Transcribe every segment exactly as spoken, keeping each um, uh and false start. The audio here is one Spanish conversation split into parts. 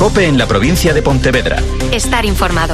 COPE en la provincia de Pontevedra. Estar informado.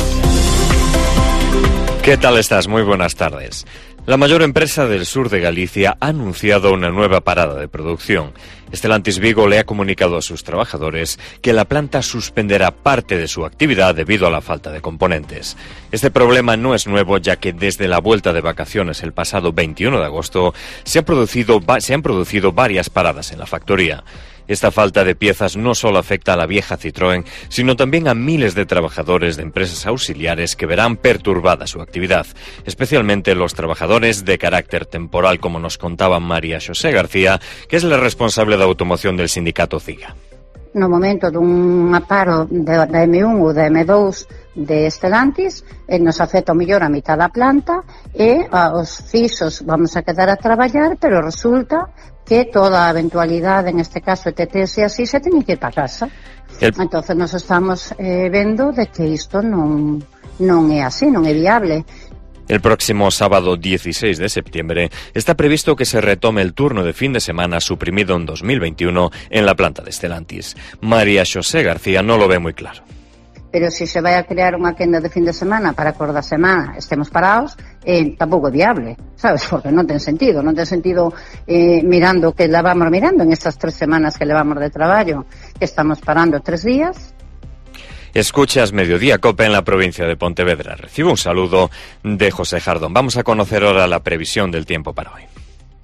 ¿Qué tal estás? Muy buenas tardes. La mayor empresa del sur de Galicia ha anunciado una nueva parada de producción. Stellantis Vigo le ha comunicado a sus trabajadores que la planta suspenderá parte de su actividad debido a la falta de componentes. Este problema no es nuevo, ya que desde la vuelta de vacaciones el pasado veintiuno de agosto se, ha producido, se han producido varias paradas en la factoría. Esta falta de piezas no solo afecta a la vieja Citroën, sino también a miles de trabajadores de empresas auxiliares que verán perturbada su actividad, especialmente los trabajadores de carácter temporal, como nos contaba María Xosé García, que es la responsable de automoción del sindicato CIGA. No momento dun paro da eme un ou da eme dous de Stellantis, eh, nos afecta o mellor a mitad da planta e a, os fixos vamos a quedar a traballar, pero resulta que toda a eventualidade, en este caso E T Ts e así, se teñen que ir para casa. El... Entonces nos estamos eh, vendo de que isto non, non é así, non é viable. El próximo sábado dieciséis de septiembre está previsto que se retome el turno de fin de semana suprimido en dos mil veintiuno en la planta de Stellantis. María Xosé García no lo ve muy claro. Pero se se vai a crear unha quenda de fin de semana para que os da semana estemos parados, eh, tampouco é viable, sabes? Porque non ten sentido, non ten sentido eh, mirando que levamos mirando en estas tres semanas que levamos de traballo, que estamos parando tres días. Escuchas Mediodía Cope en la provincia de Pontevedra. Recibo un saludo de José Jardón. Vamos a conocer ahora la previsión del tiempo para hoy.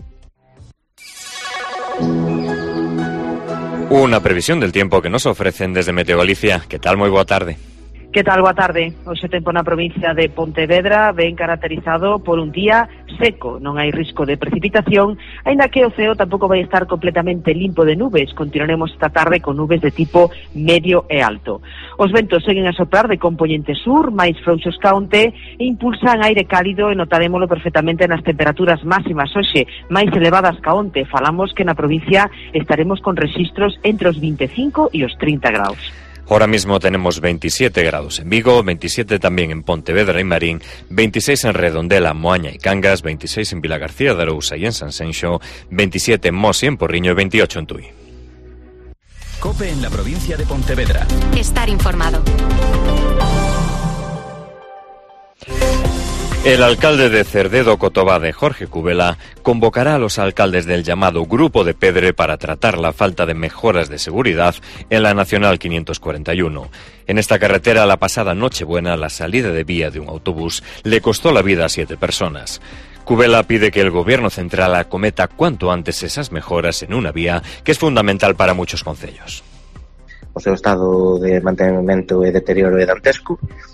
Una previsión del tiempo que nos ofrecen desde Meteo Galicia. ¿Qué tal? Muy boa tarde. Que tal? Boa tarde. Hoxe tempo na provincia de Pontevedra ben caracterizado por un día seco. Non hai risco de precipitación, aínda que o ceo tampouco vai estar completamente limpo de nubes. Continuaremos esta tarde con nubes de tipo medio e alto. Os ventos seguen a soprar de componente sur, máis frouxos ca onte, e impulsan aire cálido e notarémolo perfectamente nas temperaturas máximas hoxe, máis elevadas ca onte. Falamos que na provincia estaremos con rexistros entre os vinte e cinco e os trinta graus. Ahora mismo tenemos veintisiete grados en Vigo, veintisiete también en Pontevedra y Marín, veintiséis en Redondela, Moaña y Cangas, veintiséis en Vilagarcía de Arousa y en Sanxenxo, veintisiete en Mos y en Porriño y veintiocho en Tui. COPE en la provincia de Pontevedra. Estar informado. El alcalde de Cerdedo Cotobade, Jorge Cubela, convocará a los alcaldes del llamado Grupo de Pedre para tratar la falta de mejoras de seguridad en la Nacional quinientos cuarenta y uno. En esta carretera, la pasada Nochebuena, la salida de vía de un autobús le costó la vida a siete personas. Cubela pide que el gobierno central acometa cuanto antes esas mejoras en una vía que es fundamental para muchos concellos. O seu estado de mantenimento e deterioro é dantesco.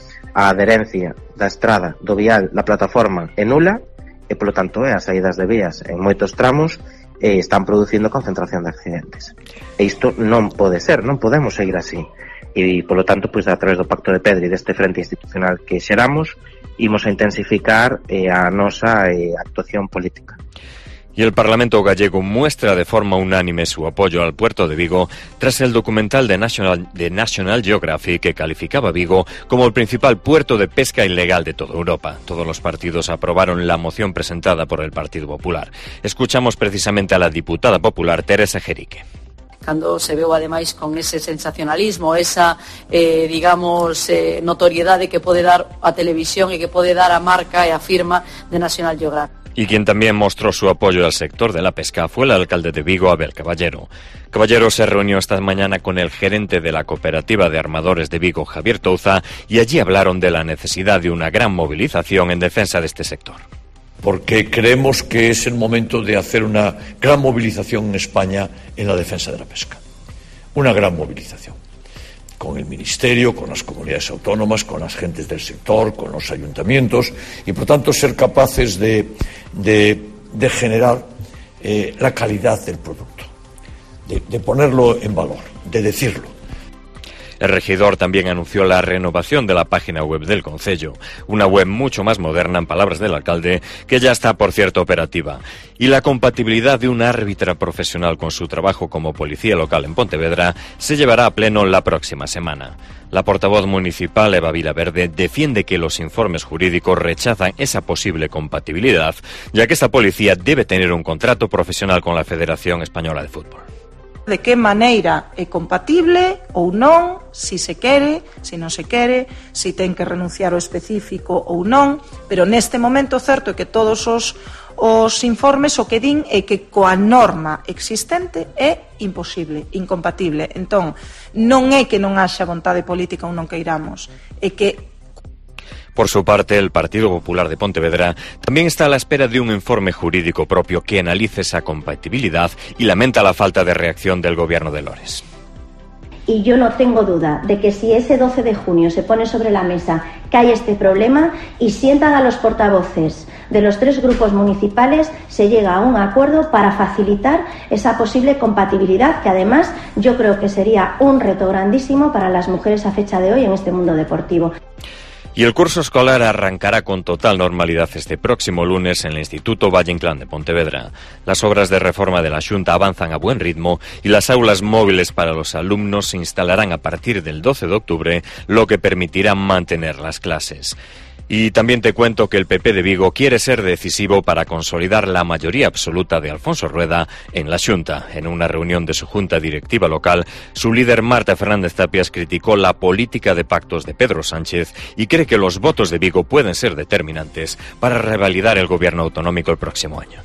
A adherencia da estrada, do vial, da plataforma é nula e, polo tanto, é as saídas de vías en moitos tramos e están producindo concentración de accidentes. E isto non pode ser, non podemos seguir así. E, polo tanto, pois, a través do Pacto de Pedre e deste frente institucional que xeramos, imos a intensificar eh, a nosa eh, actuación política. Y el Parlamento gallego muestra de forma unánime su apoyo al puerto de Vigo tras el documental de National, de National Geographic que calificaba Vigo como el principal puerto de pesca ilegal de toda Europa. Todos los partidos aprobaron la moción presentada por el Partido Popular. Escuchamos precisamente a la diputada popular Teresa Jerique. Cando se veu ademais con ese sensacionalismo, esa, eh, digamos, eh, notoriedade que pode dar a televisión e que pode dar a marca e a firma de National Geographic. Y quien también mostró su apoyo al sector de la pesca fue el alcalde de Vigo, Abel Caballero. Caballero se reunió esta mañana con el gerente de la cooperativa de armadores de Vigo, Javier Touza, y allí hablaron de la necesidad de una gran movilización en defensa de este sector. Porque creemos que es el momento de hacer una gran movilización en España en la defensa de la pesca. Una gran movilización. Con el Ministerio, con las comunidades autónomas, con las gentes del sector, con los ayuntamientos y, por tanto, ser capaces de, de, de generar eh, la calidad del producto, de, de ponerlo en valor, de decirlo. El regidor también anunció la renovación de la página web del concello, una web mucho más moderna, en palabras del alcalde, que ya está, por cierto, operativa, y la compatibilidad de una árbitra profesional con su trabajo como policía local en Pontevedra se llevará a pleno la próxima semana. La portavoz municipal, Eva Vilaverde, defiende que los informes jurídicos rechazan esa posible compatibilidad, ya que esta policía debe tener un contrato profesional con la Federación Española de Fútbol. de que maneira é compatible ou non, si se quere, si non se quere, si ten que renunciar ao específico ou non, pero neste momento certo é que todos os, os informes o que din é que coa norma existente é imposible, incompatible. Entón, non é que non haxa vontade política ou non queiramos, é que Por su parte, el Partido Popular de Pontevedra también está a la espera de un informe jurídico propio que analice esa compatibilidad y lamenta la falta de reacción del gobierno de Lores. Y yo no tengo duda de que si ese doce de junio se pone sobre la mesa que hay este problema y sientan a los portavoces de los tres grupos municipales, se llega a un acuerdo para facilitar esa posible compatibilidad que además yo creo que sería un reto grandísimo para las mujeres a fecha de hoy en este mundo deportivo. Y el curso escolar arrancará con total normalidad este próximo lunes en el Instituto Valle Inclán de Pontevedra. Las obras de reforma de la Xunta avanzan a buen ritmo y las aulas móviles para los alumnos se instalarán a partir del doce de octubre, lo que permitirá mantener las clases. Y también te cuento que el P P de Vigo quiere ser decisivo para consolidar la mayoría absoluta de Alfonso Rueda en la Xunta. En una reunión de su junta directiva local, su líder Marta Fernández Tapias criticó la política de pactos de Pedro Sánchez y cree que los votos de Vigo pueden ser determinantes para revalidar el gobierno autonómico el próximo año.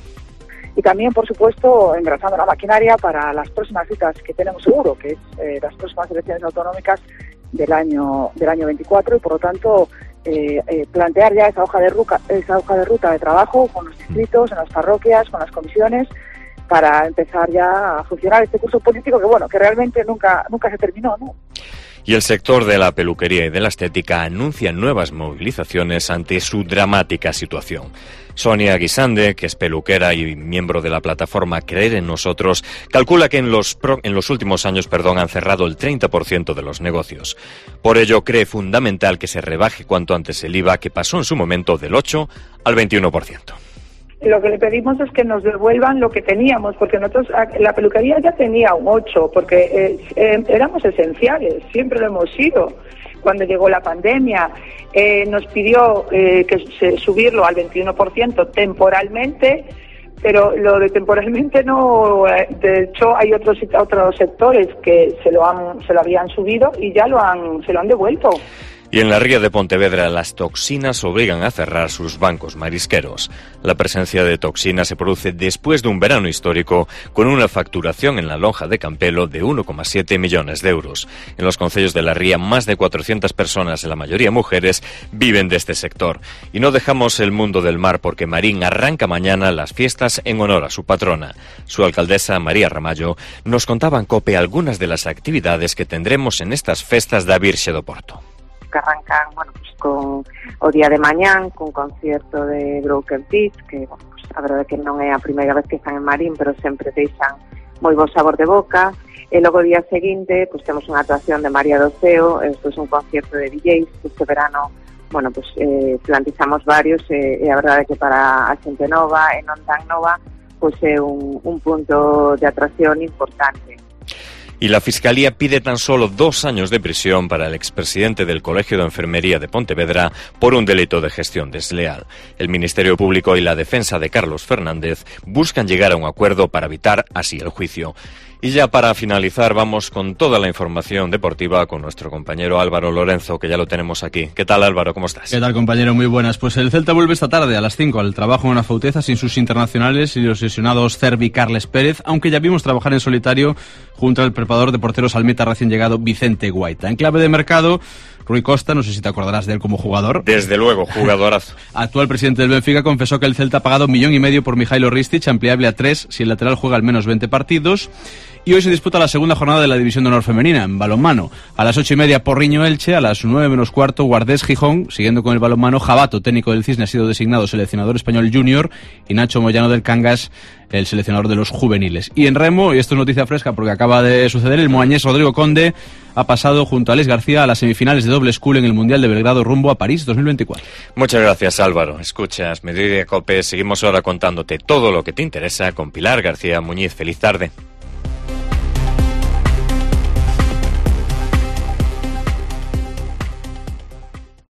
Y también, por supuesto, engrasando la maquinaria para las próximas citas que tenemos seguro, que es eh, las próximas elecciones autonómicas del año del año veinticuatro, y por lo tanto eh, eh, plantear ya esa hoja de ruta, esa hoja de ruta de trabajo con los distritos, en las parroquias, con las comisiones, para empezar ya a funcionar este curso político que bueno que realmente nunca nunca se terminó, ¿no? Y el sector de la peluquería y de la estética anuncia nuevas movilizaciones ante su dramática situación. Sonia Guisande, que es peluquera y miembro de la plataforma Creer en Nosotros, calcula que en los, pro, en los últimos años perdón, han cerrado el treinta por ciento de los negocios. Por ello, cree fundamental que se rebaje cuanto antes el I V A, que pasó en su momento del ocho al veintiuno por ciento. Lo que le pedimos es que nos devuelvan lo que teníamos, porque nosotros, la peluquería ya tenía un ocho, porque eh, eh, éramos esenciales, siempre lo hemos sido. Cuando llegó la pandemia, eh, nos pidió eh, que se, subirlo al veintiuno por ciento temporalmente, pero lo de temporalmente no, eh, de hecho hay otros otros sectores que se lo han se lo habían subido y ya lo han se lo han devuelto. Y en la ría de Pontevedra las toxinas obligan a cerrar sus bancos marisqueros. La presencia de toxinas se produce después de un verano histórico con una facturación en la lonja de Campelo de uno coma siete millones de euros. En los concellos de la ría, más de cuatrocientas personas, la mayoría mujeres, viven de este sector. Y no dejamos el mundo del mar porque Marín arranca mañana las fiestas en honor a su patrona. Su alcaldesa, María Ramallo, nos contaba en COPE algunas de las actividades que tendremos en estas festas da Virxe do Porto. Que arrancan, bueno, pues con o día de mañán, con concierto de Broken Beat, que, bueno, pues, a verdade que non é a primeira vez que están en Marín, pero sempre deixan moi bo sabor de boca. E logo o día seguinte, pues temos unha actuación de María do Ceo, isto é un concierto de D Js, que este verano, bueno, pues eh, plantizamos varios, e, e a verdade que para a xente nova e non tan nova, pues é un, un punto de atracción importante. Y la Fiscalía pide tan solo dos años de prisión para el expresidente del Colegio de Enfermería de Pontevedra por un delito de gestión desleal. El Ministerio Público y la defensa de Carlos Fernández buscan llegar a un acuerdo para evitar así el juicio. Y ya para finalizar vamos con toda la información deportiva con nuestro compañero Álvaro Lorenzo, que ya lo tenemos aquí. ¿Qué tal, Álvaro? ¿Cómo estás? ¿Qué tal, compañero? Muy buenas. Pues el Celta vuelve esta tarde a las cinco al trabajo en una Fauteza sin sus internacionales y los lesionados Cervi y Carles Pérez, aunque ya vimos trabajar en solitario junto al preparador de porteros almeta recién llegado Vicente Guaita. En clave de mercado, Rui Costa, no sé si te acordarás de él como jugador. Desde luego, jugadorazo. Actual presidente del Benfica confesó que el Celta ha pagado un millón y medio por Mijailo Ristic, ampliable a tres si el lateral juega al menos veinte partidos. Y hoy se disputa la segunda jornada de la División de Honor Femenina, en balonmano. A las ocho y media, Porriño Elche, a las nueve menos cuarto, Guardés Gijón. Siguiendo con el balonmano, Jabato, técnico del Cisne, ha sido designado seleccionador español junior, y Nacho Moyano del Cangas, el seleccionador de los juveniles. Y en remo, y esto es noticia fresca porque acaba de suceder, el moañés Rodrigo Conde ha pasado junto a Alex García a las semifinales de doble school en el Mundial de Belgrado rumbo a París dos mil veinticuatro. Muchas gracias, Álvaro. Escuchas Mediodía Cope, seguimos ahora contándote todo lo que te interesa con Pilar García Muñiz. Feliz tarde.